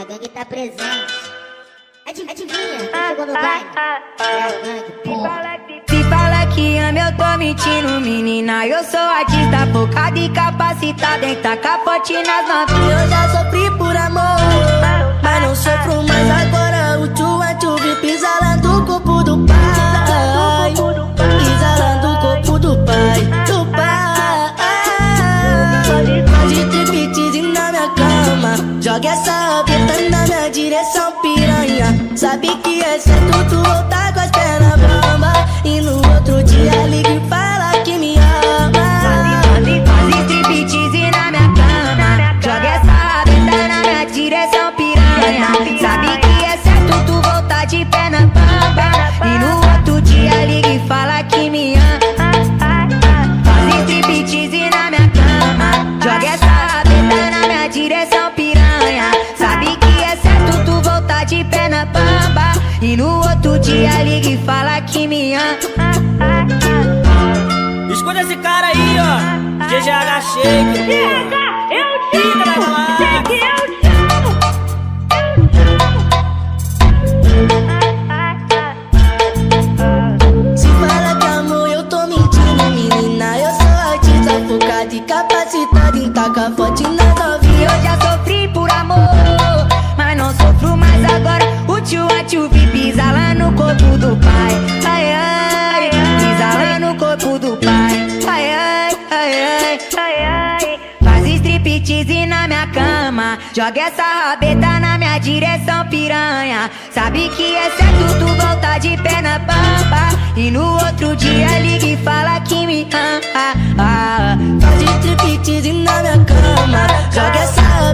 A gangue tá presente. Adivinha quem chegou no baile? É a gangue, porra. Se fala que ama, eu tô mentindo, menina. Eu sou artista focado e capacitada em tacar forte nas novinhas. Eu já sofri por amor, mas não sofro mais agora. O tchu pisa lá do corpo do pai, pisa lá do corpo do pai, do pai. Faz striptease na minha cama, joga essa rabeta na minha direção, piranha. Sabe que é certo tu voltar com as pernas bamba e no outro dia liga e fala que me ama. Faz striptease na minha cama, joga essa rabeta na minha direção, piranha. Sabe que é certo tu voltar de pé na bamba e no outro dia liga e fala que me ama. Faz striptease na minha cama, joga essa rabeta na minha direção, piranha. Sabe que é certo tu voltar de pé na bamba e no outro dia liga e fala que me ama. Escuta esse cara aí, ó, GGH Shake. Eu te amo, sei que eu te amo. Se fala que amor, eu tô mentindo, menina. Eu sou artista focado e capacitado em tacar forte na novinha. Eu já sofri por amor, mas não sofro mais agora. O tchu pisa lá no corpo do pai. Ai, ai, pisa lá no corpo do pai. Ai, ai, ai, ai, ai, ai. Faz striptease na minha cama, joga essa rabeta na minha direção, piranha. Sabe que é certo tu voltar de pé na pampa e no outro dia liga e fala que me ama. Faz striptease na minha cama, joga essa